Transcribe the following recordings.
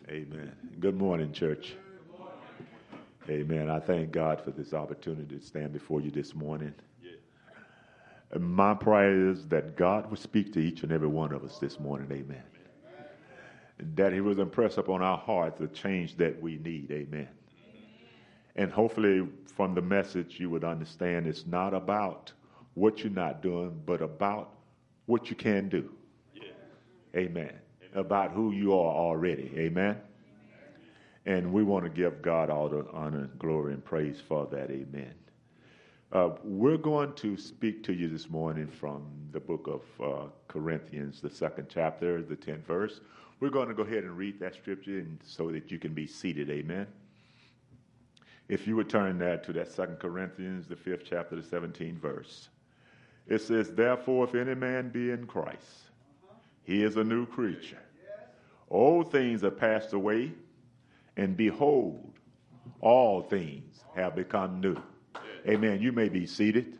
Amen. Good morning, church. Amen. I thank God for this opportunity to stand before you this morning. And my prayer is that God will speak to each and every one of us this morning. Amen. That he will impress upon our hearts the change that we need. Amen. And hopefully from the message you would understand it's not about what you're not doing, but about what you can do. Amen. About who you are already. Amen. And we want to give God all the honor, glory, and praise for that. Amen. We're going to speak to you this morning from the book of Corinthians, the 2nd chapter, the 10th verse. We're going to go ahead and read that scripture and so that you can be seated. Amen. If you would turn that to that 2 Corinthians, the 5th chapter, the 17th verse. It says, therefore, if any man be in Christ, he is a new creature. Old things are passed away, and behold, all things have become new. Amen. You may be seated.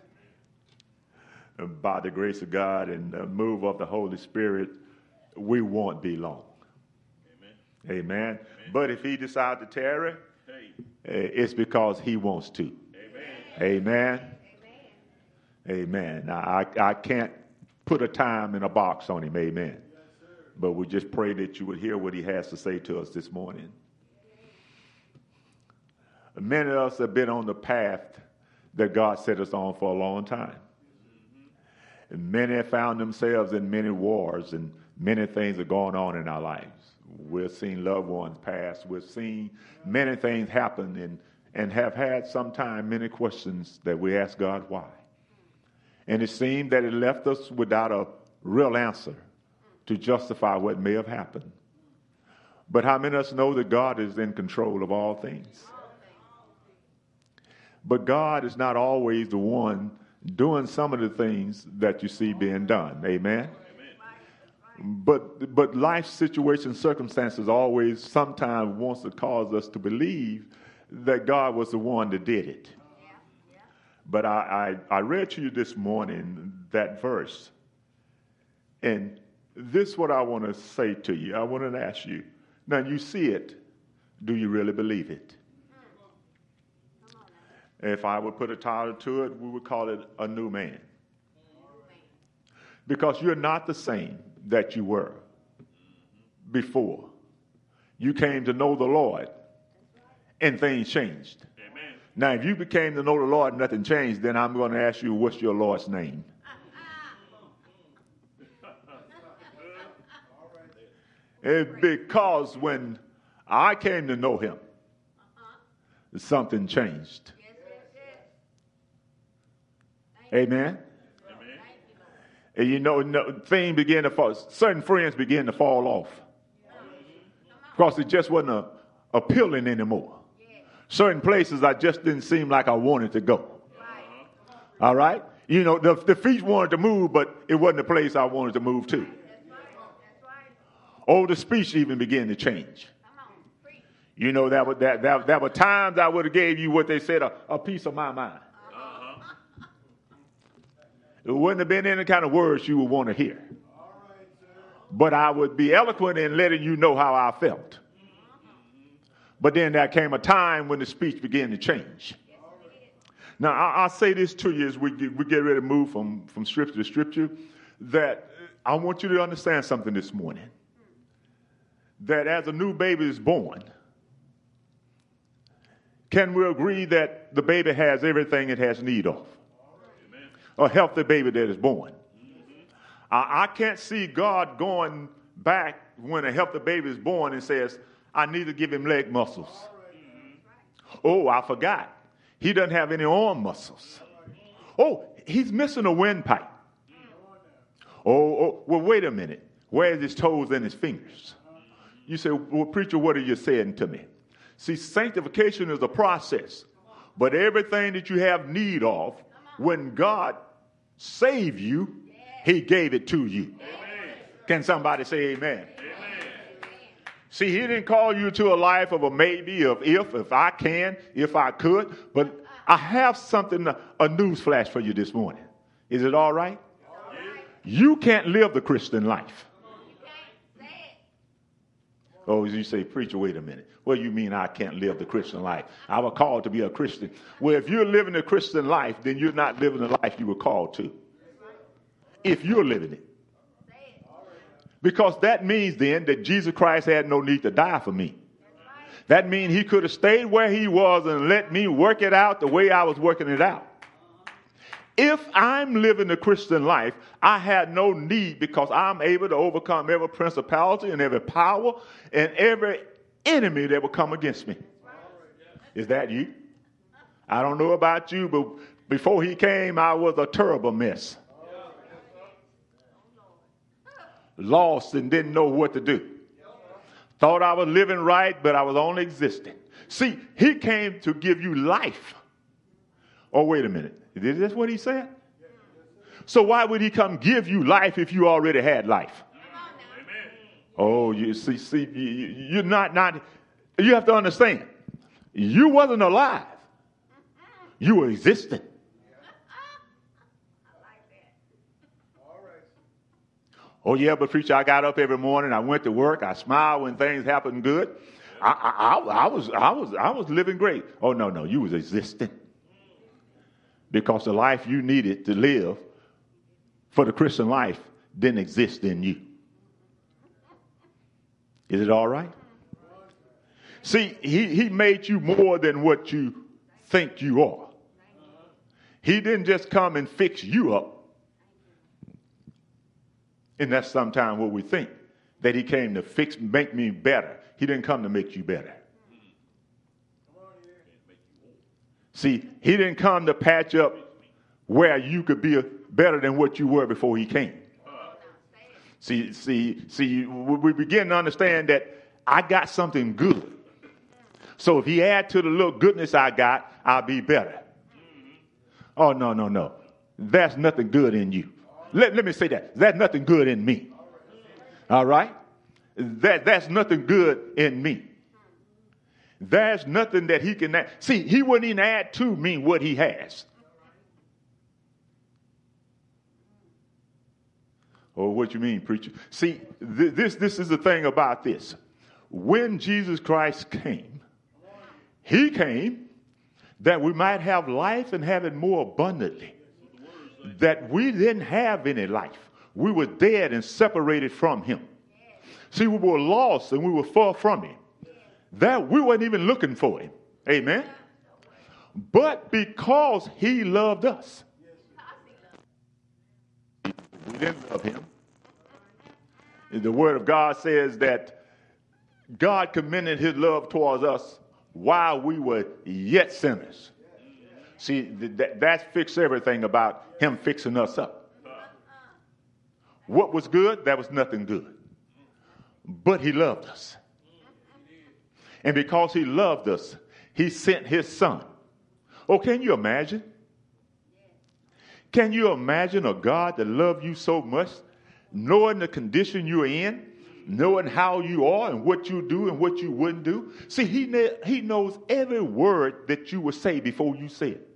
By the grace of God and the move of the Holy Spirit, we won't be long. Amen. Amen. But if he decides to tarry, it's because he wants to. Amen. Amen. Now, I can't put a time in a box on him. Amen. But we just pray that you would hear what he has to say to us this morning. Many of us have been on the path that God set us on for a long time. And many have found themselves in many wars, and many things are going on in our lives. We've seen loved ones pass. We've seen many things happen and have had sometimes many questions that we ask God why. And it seemed that it left us without a real answer to justify what may have happened. But how many of us know that God is in control of all things? But God is not always the one doing some of the things that you see being done. Amen? But life situations, circumstances always sometimes wants to cause us to believe that God was the one that did it. But I read to you this morning that verse. And this is what I want to say to you. I want to ask you, now you see it, do you really believe it? If I would put a title to it, we would call it a new man. Because you're not the same that you were before. You came to know the Lord and things changed. Amen. Now, if you became to know the Lord and nothing changed, then I'm going to ask you, what's your Lord's name? Because when I came to know him, something changed. Amen. And you know, things began to fall. Certain friends began to fall off because it just wasn't appealing anymore. Certain places I just didn't seem like I wanted to go. All right? You know, the feet wanted to move, but it wasn't the place I wanted to move to. Oh, the speech even began to change. You know, that were times I would have gave you what they said, a piece of my mind. It wouldn't have been any kind of words you would want to hear. But I would be eloquent in letting you know how I felt. But then there came a time when the speech began to change. Now, I'll say this to you as we get ready to move from scripture to scripture, that I want you to understand something this morning. That as a new baby is born, can we agree that the baby has everything it has need of? A healthy baby that is born. I can't see God going back when a healthy baby is born and says, I need to give him leg muscles. Oh, I forgot. He doesn't have any arm muscles. Oh, he's missing a windpipe. Oh, well, wait a minute. Where's his toes and his fingers? You say, well, preacher, what are you saying to me? See, sanctification is a process. But everything that you have need of, when God saved you, he gave it to you. Amen. Can somebody say amen? Amen? See, he didn't call you to a life of a maybe, of if I can, if I could. But I have something, a news flash for you this morning. Is it all right? You can't live the Christian life. Oh, you say, preacher, wait a minute. What do you mean I can't live the Christian life? I was called to be a Christian. Well, if you're living the Christian life, then you're not living the life you were called to. If you're living it. Because that means then that Jesus Christ had no need to die for me. That means he could have stayed where he was and let me work it out the way I was working it out. If I'm living the Christian life, I had no need because I'm able to overcome every principality and every power and every enemy that will come against me. Is that you? I don't know about you, but before he came, I was a terrible mess. Lost and didn't know what to do. Thought I was living right, but I was only existing. See, he came to give you life. Oh, wait a minute. Is this what he said? So why would he come give you life if you already had life? Oh, you see, you're not, you have to understand. You wasn't alive. You were existing. Oh, yeah, but preacher, I got up every morning. I went to work. I smiled when things happened good. I was living great. Oh, no, you was existing. Because the life you needed to live for the Christian life didn't exist in you. Is it all right? See, he made you more than what you think you are. He didn't just come and fix you up. And that's sometimes what we think, that he came to make me better. He didn't come to make you better. See, he didn't come to patch up where you could be better than what you were before he came. See, we begin to understand that I got something good. So if he add to the little goodness I got, I'll be better. Oh, no. There's nothing good in you. Let me say that. There's nothing good in me. All right? That's nothing good in me. There's nothing that he can add. See, he wouldn't even add to me what he has. Oh, what you mean, preacher? See, this is the thing about this. When Jesus Christ came, he came that we might have life and have it more abundantly. That we didn't have any life. We were dead and separated from him. See, we were lost and we were far from him. That we weren't even looking for him. Amen. But because he loved us, we didn't love him. The word of God says that God commended his love towards us while we were yet sinners. See, that fixed everything about him fixing us up. What was good? That was nothing good. But he loved us. And because he loved us, he sent his son. Oh, can you imagine? Can you imagine a God that loved you so much, knowing the condition you're in, knowing how you are and what you do and what you wouldn't do? See, he knows every word that you will say before you say it.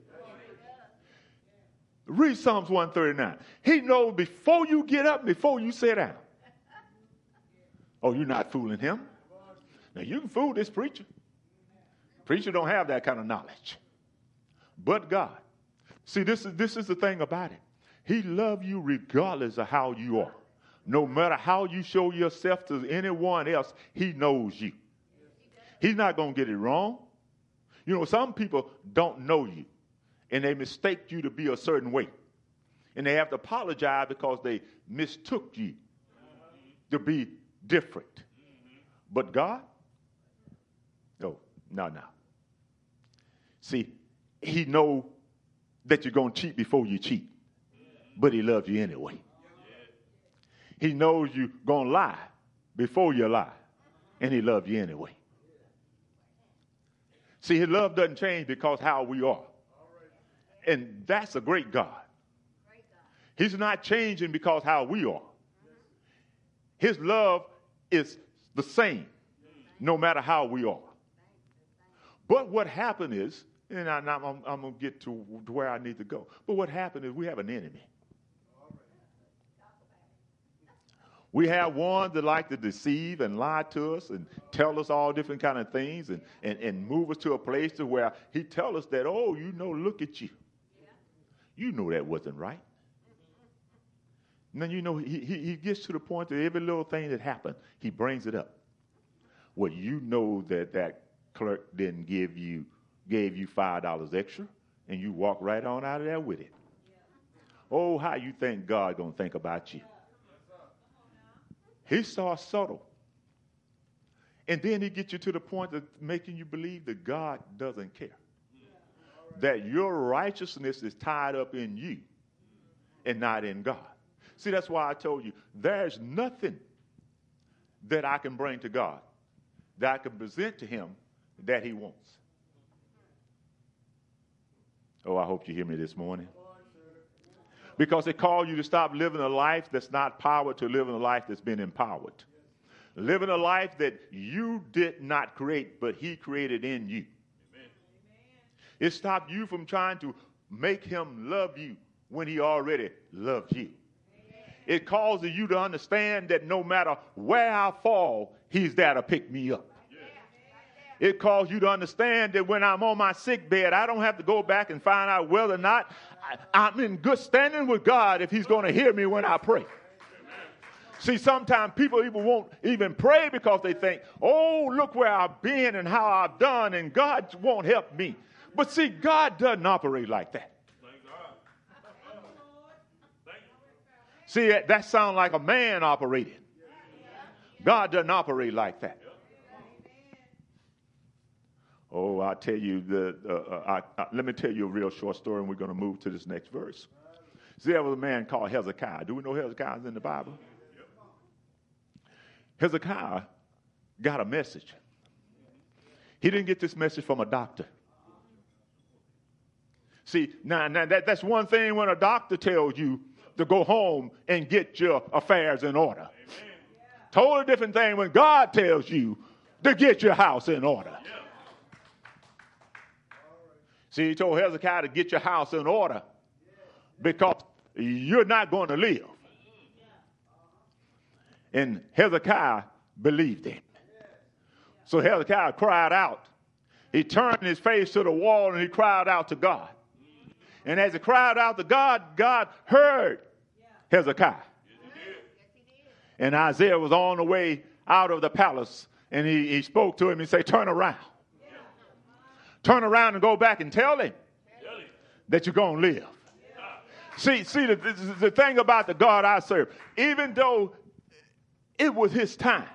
Read Psalms 139. He knows before you get up, before you sit down. Oh, you're not fooling him. Now, you can fool this preacher. Preacher don't have that kind of knowledge. But God. See, this is the thing about it. He loves you regardless of how you are. No matter how you show yourself to anyone else, he knows you. He's not going to get it wrong. You know, some people don't know you, and they mistake you to be a certain way. And they have to apologize because they mistook you to be different. But God? No. See, he knows that you're going to cheat before you cheat. But he loves you anyway. He knows you're going to lie before you lie. And he loves you anyway. See, his love doesn't change because how we are. And that's a great God. He's not changing because how we are. His love is the same no matter how we are. But what happened is, and I'm going to get to where I need to go. But what happened is we have an enemy. We have ones that like to deceive and lie to us and tell us all different kind of things and move us to a place to where he tell us that, oh, look at you. You know that wasn't right. And then, he gets to the point that every little thing that happened, he brings it up. Well, you know that clerk didn't gave you $5 extra, and you walk right on out of there with it. Oh, how you think God going to think about you? He starts subtle. And then he gets you to the point of making you believe that God doesn't care. That your righteousness is tied up in you and not in God. See, that's why I told you, there's nothing that I can bring to God, that I can present to him that he wants. Oh, I hope you hear me this morning. Because they call you to stop living a life that's not powered to living a life that's been empowered. Living a life that you did not create, but he created in you. Amen. It stopped you from trying to make him love you when he already loved you. Amen. It causes you to understand that no matter where I fall, he's there to pick me up. It calls you to understand that when I'm on my sick bed, I don't have to go back and find out whether or not I'm in good standing with God if he's going to hear me when I pray. See, sometimes people even won't even pray because they think, oh, look where I've been and how I've done, and God won't help me. But see, God doesn't operate like that. See, that sounds like a man operating. God doesn't operate like that. Oh, I'll tell you, let me tell you a real short story, and we're going to move to this next verse. See, there was a man called Hezekiah. Do we know Hezekiah is in the Bible? Hezekiah got a message. He didn't get this message from a doctor. See, now that's one thing when a doctor tells you to go home and get your affairs in order. Totally different thing when God tells you to get your house in order. See, he told Hezekiah to get your house in order because you're not going to live. And Hezekiah believed it. So Hezekiah cried out. He turned his face to the wall and he cried out to God. And as he cried out to God, God heard Hezekiah. And Isaiah was on the way out of the palace and he spoke to him and said, turn around. Turn around and go back and tell him that you're going to live. See, the thing about the God I serve, even though it was his time,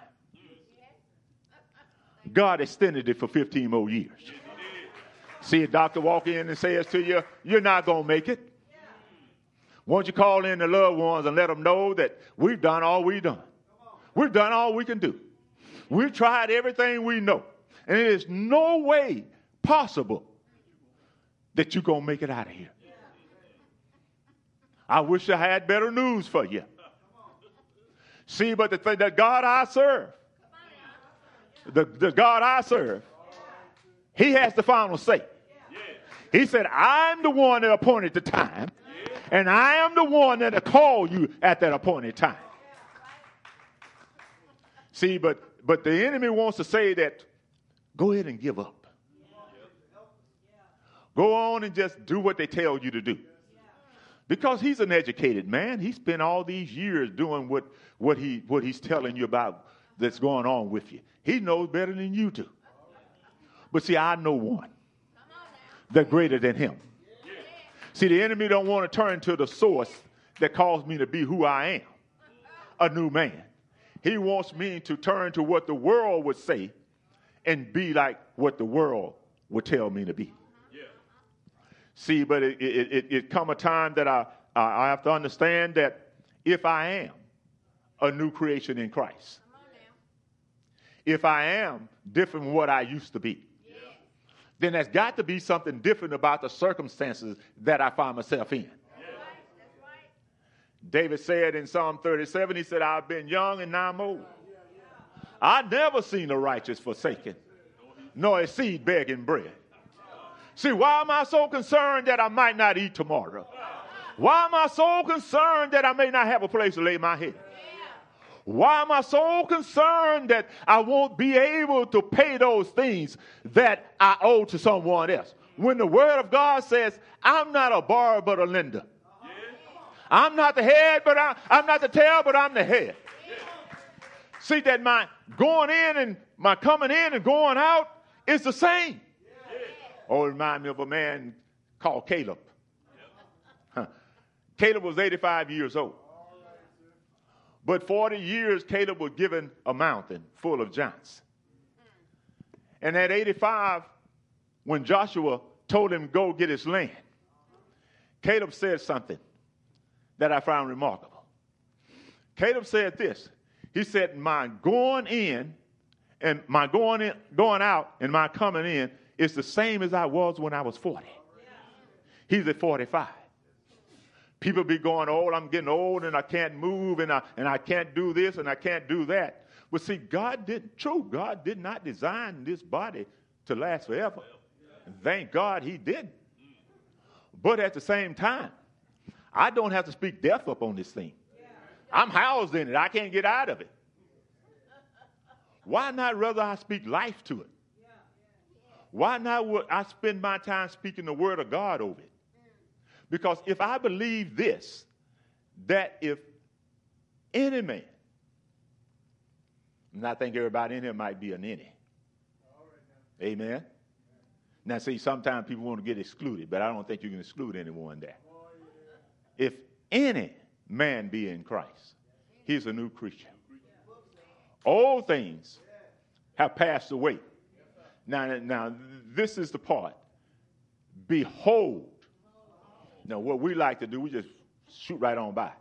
God extended it for 15 more years. See a doctor walk in and says to you, you're not going to make it. Won't you call in the loved ones and let them know that we've done all we've done. We've done all we can do. We've tried everything we know. And it is no way possible that you're going to make it out of here. I wish I had better news for you. See, but the God I serve, the God I serve, he has the final say. He said, I'm the one that appointed the time, and I am the one that called you at that appointed time. See, but the enemy wants to say that, go ahead and give up. Go on and just do what they tell you to do. Because he's an educated man. He spent all these years doing what he's telling you about that's going on with you. He knows better than you do. But see, I know one that's greater than him. See, the enemy don't want to turn to the source that caused me to be who I am, a new man. He wants me to turn to what the world would say and be like what the world would tell me to be. See, but it come a time that I have to understand that if I am a new creation in Christ, if I am different from what I used to be, then there's got to be something different about the circumstances that I find myself in. That's right. David said in Psalm 37, he said, I've been young and now I'm old. I never seen the righteous forsaken, nor a seed begging bread. See, why am I so concerned that I might not eat tomorrow? Why am I so concerned that I may not have a place to lay my head? Why am I so concerned that I won't be able to pay those things that I owe to someone else? When the word of God says, I'm not a borrower but a lender. I'm not the head, but I'm not the tail, but I'm the head. See that my going in and my coming in and going out is the same. Oh, it reminds me of a man called Caleb. Caleb was 85 years old. But 40 years, Caleb was given a mountain full of giants. And at 85, when Joshua told him to go get his land, Caleb said something that I found remarkable. Caleb said this. He said, my going in and my going out and my coming in is the same as I was when I was 40. He's at 45. People be going, oh, I'm getting old and I can't move and I can't do this and I can't do that. But see, God did not design this body to last forever. And thank God he didn't. But at the same time, I don't have to speak death up on this thing. I'm housed in it. I can't get out of it. Why not rather I speak life to it? Why not would I spend my time speaking the word of God over it? Because if I believe this, that if any man, and I think everybody in here might be an any. Amen. Now see, sometimes people want to get excluded, but I don't think you can exclude anyone there. If any man be in Christ, he's a new creature. All things have passed away. Now, this is the part. Behold. Now, what we like to do, we just shoot right on by.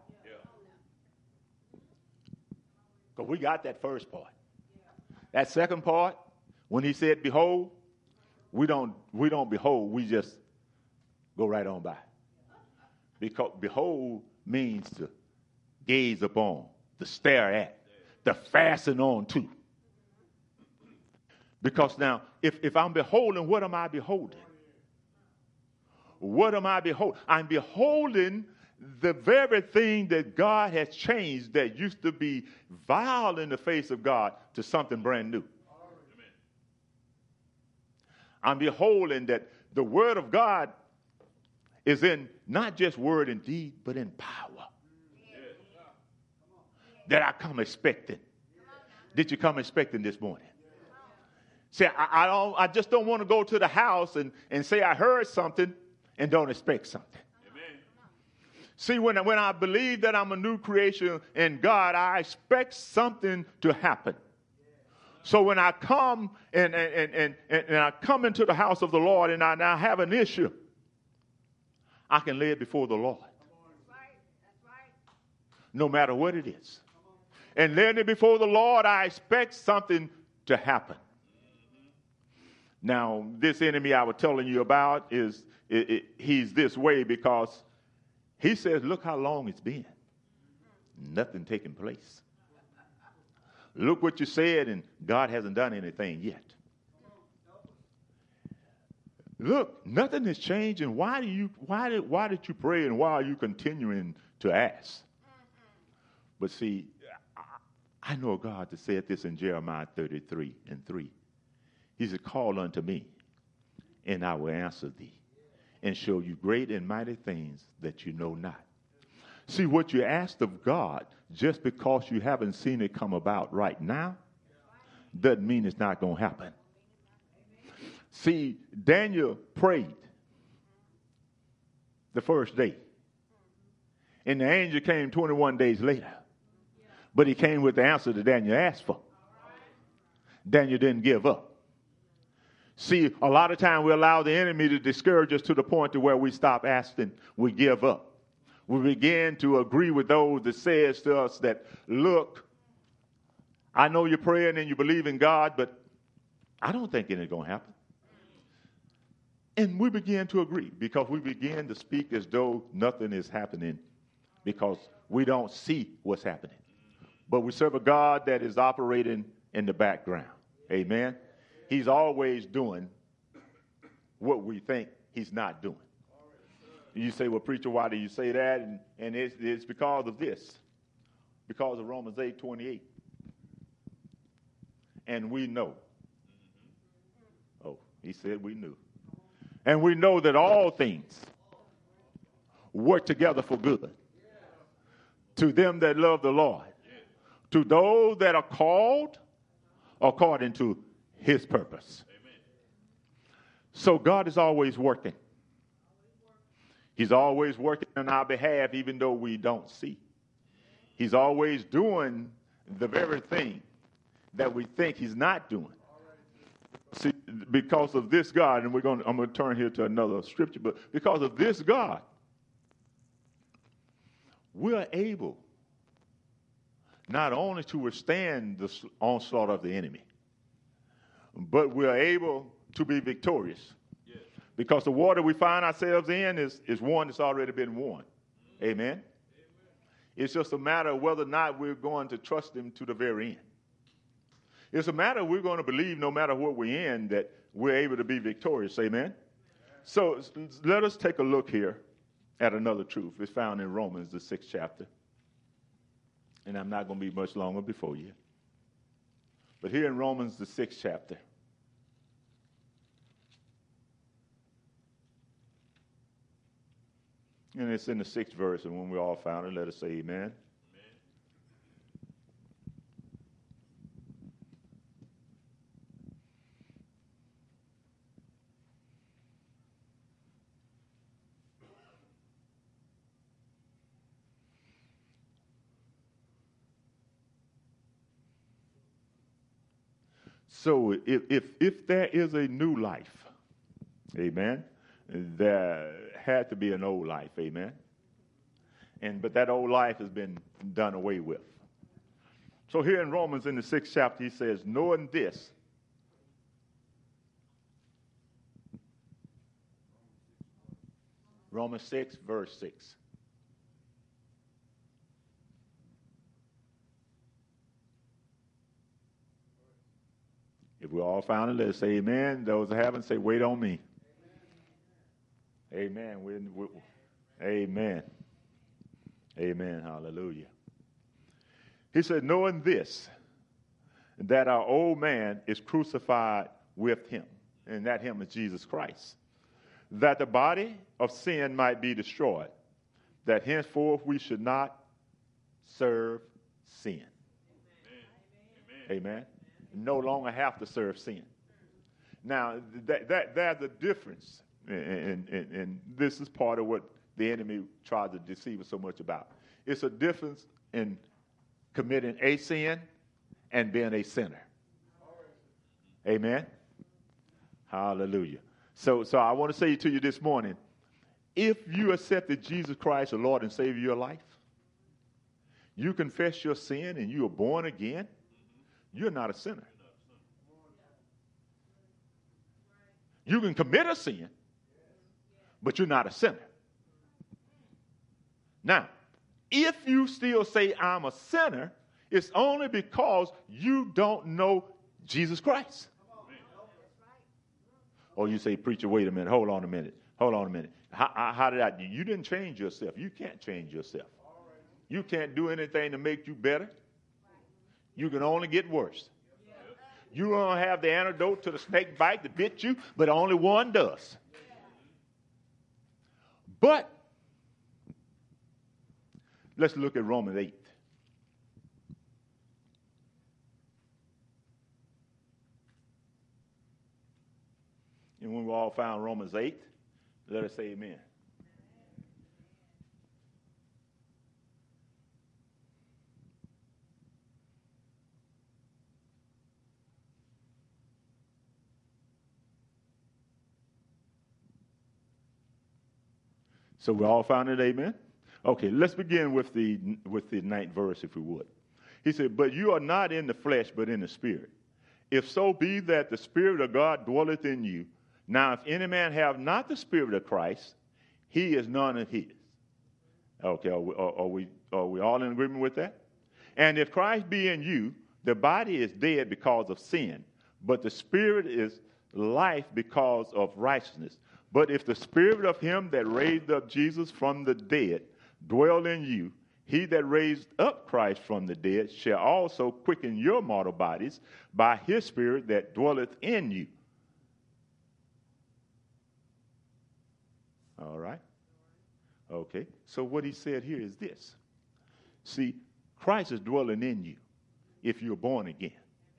Because we got that first part. That second part, when he said behold, we don't behold, we just go right on by. Because behold means to gaze upon, to stare at, to fasten on to. Because now, if I'm beholding, what am I beholding? What am I beholding? I'm beholding the very thing that God has changed that used to be vile in the face of God to something brand new. I'm beholding that the word of God is in not just word and deed, but in power. That I come expecting. Did you come expecting this morning? See, I just don't want to go to the house and say I heard something and don't expect something. Amen. See, when I believe that I'm a new creation in God, I expect something to happen. So when I come and I come into the house of the Lord and I now have an issue, I can lay it before the Lord. No matter what it is. And laying it before the Lord, I expect something to happen. Now, this enemy I was telling you about he's this way because he says, look how long it's been. Nothing taking place. Look what you said, and God hasn't done anything yet. Look, nothing has changed, and why did you pray, and why are you continuing to ask? But see, I know God that said this in Jeremiah 33:3. He said, call unto me, and I will answer thee, and show you great and mighty things that you know not. See, what you asked of God, just because you haven't seen it come about right now, doesn't mean it's not going to happen. See, Daniel prayed the first day, and the angel came 21 days later, but he came with the answer that Daniel asked for. Daniel didn't give up. See, a lot of time we allow the enemy to discourage us to the point to where we stop asking, we give up. We begin to agree with those that says to us that, look, I know you're praying and you believe in God, but I don't think anything's going to happen. And we begin to agree because we begin to speak as though nothing is happening because we don't see what's happening. But we serve a God that is operating in the background. Amen. He's always doing what we think he's not doing. You say, well, preacher, why do you say that? And it's because of this. Because of Romans 8:28. And we know. Oh, he said we knew. And we know that all things work together for good to them that love the Lord, to those that are called according to his purpose. So God is always working. He's always working on our behalf, even though we don't see. He's always doing the very thing that we think he's not doing. See, because of this God, and I'm going to turn here to another scripture, but because of this God, we're able not only to withstand the onslaught of the enemy, but we're able to be victorious. Yes. Because the war that we find ourselves in is one that's already been won. Amen? Amen? It's just a matter of whether or not we're going to trust him to the very end. It's a matter of we're going to believe no matter what we're in that we're able to be victorious. Amen? So let us take a look here at another truth. It's found in Romans, the 6th chapter. And I'm not going to be much longer before you. But here in Romans, the 6th chapter. And it's in the 6th verse. And when we all found it, let us say amen. So if there is a new life, amen, there had to be an old life, amen. But that old life has been done away with. So here in Romans in the 6th chapter, he says, knowing this, Romans 6, verse 6. If we all found it, let's say amen. Those that haven't, say, wait on me. Amen. Amen. Amen. Hallelujah. He said, knowing this, that our old man is crucified with him, and that him is Jesus Christ, that the body of sin might be destroyed, that henceforth we should not serve sin. Amen. Amen. No longer have to serve sin. Now, there's a difference, and this is part of what the enemy tries to deceive us so much about. It's a difference in committing a sin and being a sinner. Amen? Hallelujah. So I want to say to you this morning, if you accepted Jesus Christ, the Lord and Savior of your life, you confess your sin and you are born again, you're not a sinner. You can commit a sin, but you're not a sinner. Now, if you still say I'm a sinner, it's only because you don't know Jesus Christ. Or you say, preacher, wait a minute, hold on a minute. How did I do? You didn't change yourself. You can't change yourself. You can't do anything to make you better. You can only get worse. You don't have the antidote to the snake bite that bit you, but only one does. But let's look at Romans 8. And when we all found Romans 8, let us say amen. So we all found it, amen? Okay, let's begin with the 9th verse, if we would. He said, but you are not in the flesh, but in the spirit. If so be that the Spirit of God dwelleth in you. Now, if any man have not the Spirit of Christ, he is none of his. Okay, are we all in agreement with that? And if Christ be in you, the body is dead because of sin, but the Spirit is life because of righteousness. But if the Spirit of him that raised up Jesus from the dead dwell in you, he that raised up Christ from the dead shall also quicken your mortal bodies by his Spirit that dwelleth in you. All right? Okay. So what he said here is this. See, Christ is dwelling in you if you're born again.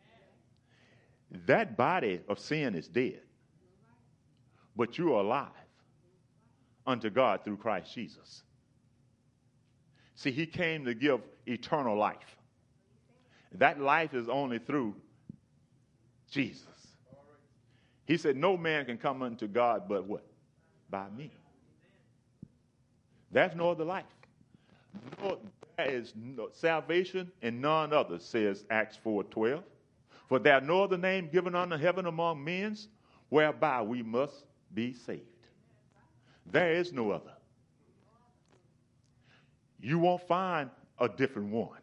That body of sin is dead, but you are alive unto God through Christ Jesus. See, he came to give eternal life. That life is only through Jesus. He said, no man can come unto God but what? By me. There's no other life. No, there is no salvation in none other, says Acts 4:12. For there is no other name given under heaven among men whereby we must be saved. There is no other. You won't find a different one.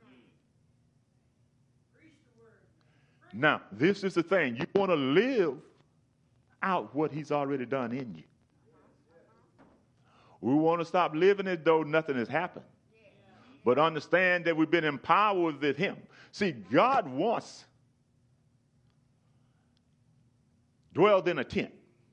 Now, this is the thing. You want to live out what he's already done in you. We want to stop living as though nothing has happened. But understand that we've been empowered with him. See, God once dwelled in a tent.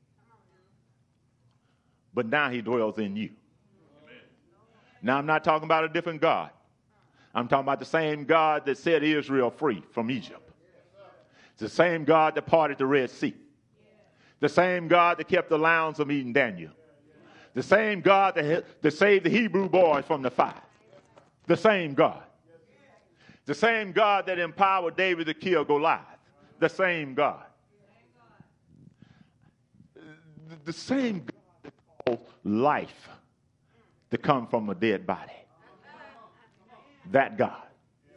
But now he dwells in you. Now, I'm not talking about a different God. I'm talking about the same God that set Israel free from Egypt. It's the same God that parted the Red Sea. The same God that kept the lions from eating Daniel. The same God that saved the Hebrew boys from the fire. The same God. The same God that empowered David to kill Goliath. The same God. The same God that called life to come from a dead body. That God.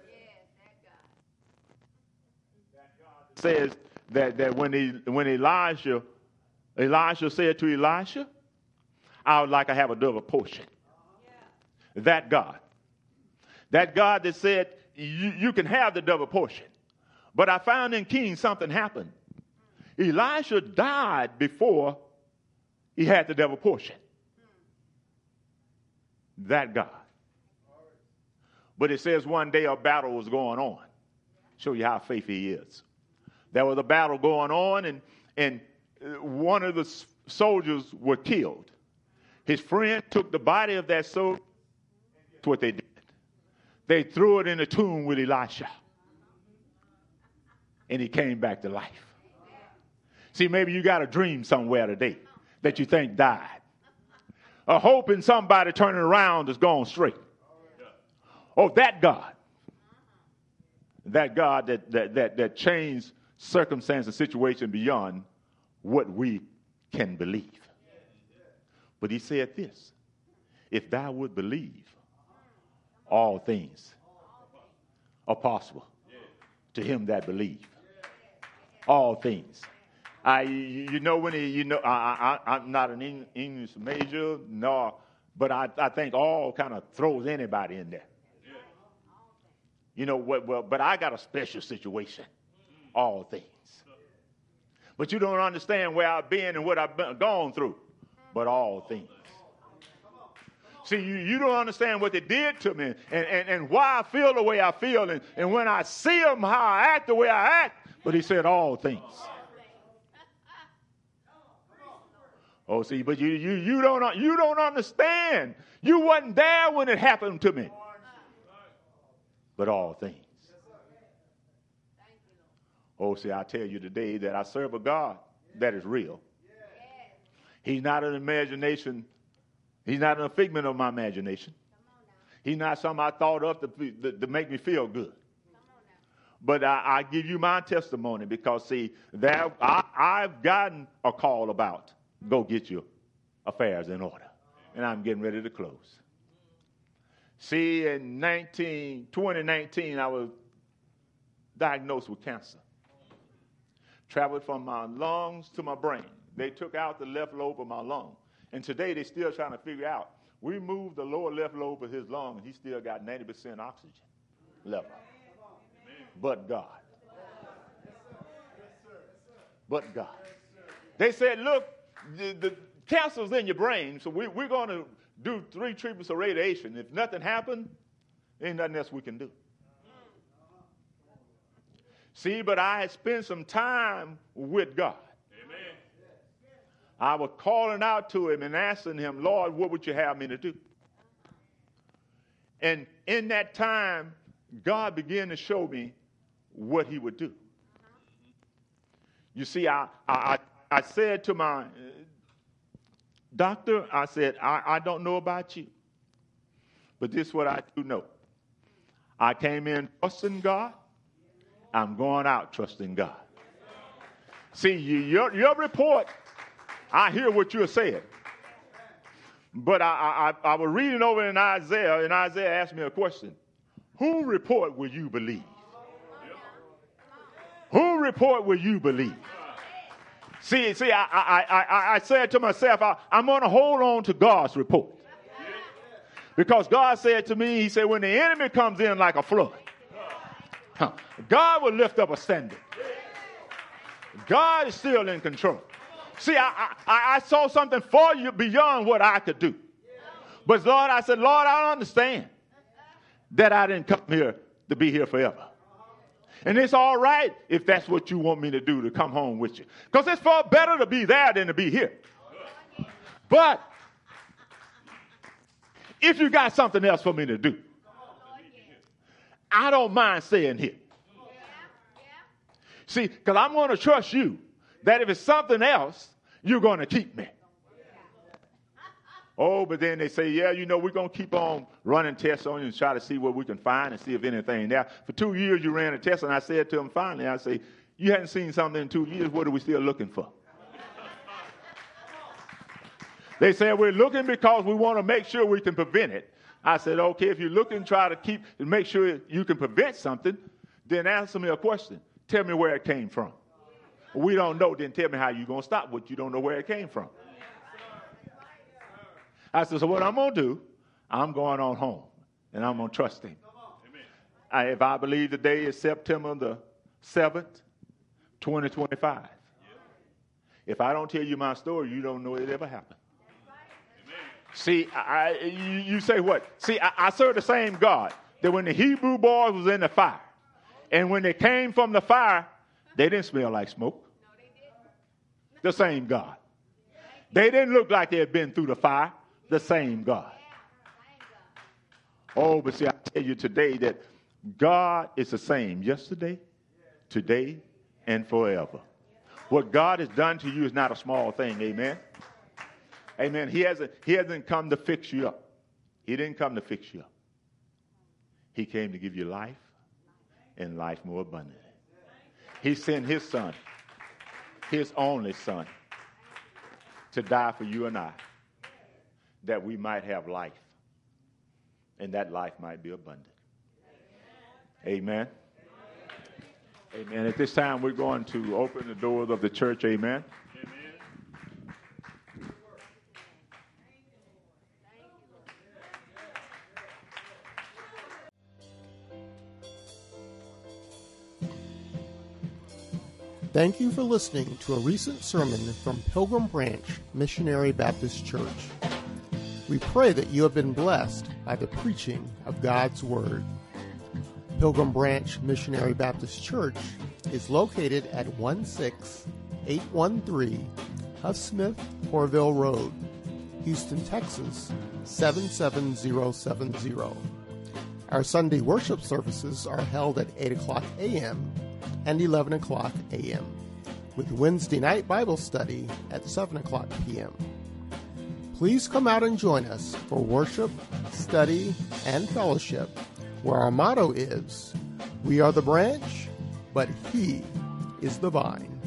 Says that when Elijah said to Elisha, I would like to have a double portion. That God. That God that said, you can have the double portion. But I found in Kings something happened. Elisha died before he had the double portion. That God. But it says one day a battle was going on. Show you how faithful he is. There was a battle going on, and one of the soldiers were killed. His friend took the body of that soldier. That's what they did. They threw it in a tomb with Elisha. And he came back to life. See, maybe you got a dream somewhere today that you think died. A hope in somebody turning around is going straight. Oh, that God. That God that changed circumstance and situation beyond what we can believe. But he said this, if thou would believe, all things are possible to him that believe. All things. I'm not an English major, but I think all kind of throws anybody in there. You know what? Well, but I got a special situation. All things. But you don't understand where I've been and what I've gone through. But all things. See, you don't understand what they did to me and why I feel the way I feel. And when I see them, how I act the way I act. But he said all things. Oh, see, but you don't understand. You wasn't there when it happened to me. But all things. Oh, see, I tell you today that I serve a God that is real. He's not an imagination. He's not a figment of my imagination. He's not something I thought of to make me feel good. But I give you my testimony because, see, I've gotten a call about go get your affairs in order. And I'm getting ready to close. See, in 2019, I was diagnosed with cancer. Traveled from my lungs to my brain. They took out the left lobe of my lung. And today they're still trying to figure out. We moved the lower left lobe of his lung, and he still got 90% oxygen level. But God. But God. They said, look, the cancer's in your brain, so we're going to do 3 treatments of radiation. If nothing happened, Ain't nothing else we can do. See, but I had spent some time with God. Amen. I was calling out to him and asking him, Lord, what would you have me to do? And in that time, God began to show me what he would do. You see, I said to my doctor, I said, I don't know about you, but this is what I do know. I came in trusting God. I'm going out trusting God. See, your report, I hear what you're saying. But I was reading over in Isaiah, and Isaiah asked me a question. Whose report will you believe? Whose report will you believe? See, I said to myself, I'm going to hold on to God's report. Because God said to me, he said, when the enemy comes in like a flood, God will lift up a standard. God is still in control. See, I saw something for you beyond what I could do. But Lord, I said, Lord, I understand that I didn't come here to be here forever. And it's all right if that's what you want me to do, to come home with you. Because it's far better to be there than to be here. But if you got something else for me to do, I don't mind staying here. See, because I'm going to trust you that if it's something else, you're going to keep me. Oh, but then they say, yeah, we're going to keep on running tests on you and try to see what we can find and see if anything there. For 2 years, you ran a test, and I said to them finally, I say, you hadn't seen something in 2 years. What are we still looking for? They said, we're looking because we want to make sure we can prevent it. I said, okay, if you're looking to try to make sure you can prevent something, then answer me a question. Tell me where it came from. We don't know, then tell me how you're going to stop what you don't know where it came from. I said, so what I'm going to do, I'm going on home, and I'm going to trust him. If I believe the day is September the 7th, 2025. If I don't tell you my story, you don't know it ever happened. See, you say what? See, I serve the same God that when the Hebrew boys was in the fire, and when they came from the fire, they didn't smell like smoke. The same God. They didn't look like they had been through the fire. The same God. Oh, but see, I tell you today that God is the same yesterday, today, and forever. What God has done to you is not a small thing. Amen. Amen. He hasn't come to fix you up. He didn't come to fix you up. He came to give you life and life more abundantly. He sent his son, his only son, to die for you and I, that we might have life, and that life might be abundant. Amen. Amen. At this time, we're going to open the doors of the church. Amen. Thank you for listening to a recent sermon from Pilgrim Branch Missionary Baptist Church. We pray that you have been blessed by the preaching of God's Word. Pilgrim Branch Missionary Baptist Church is located at 16813 Huff Smith Corville Road, Houston, Texas 77070. Our Sunday worship services are held at 8 o'clock a.m. and 11 o'clock a.m., with Wednesday night Bible study at 7 o'clock p.m. Please come out and join us for worship, study, and fellowship, where our motto is, we are the branch, but he is the vine.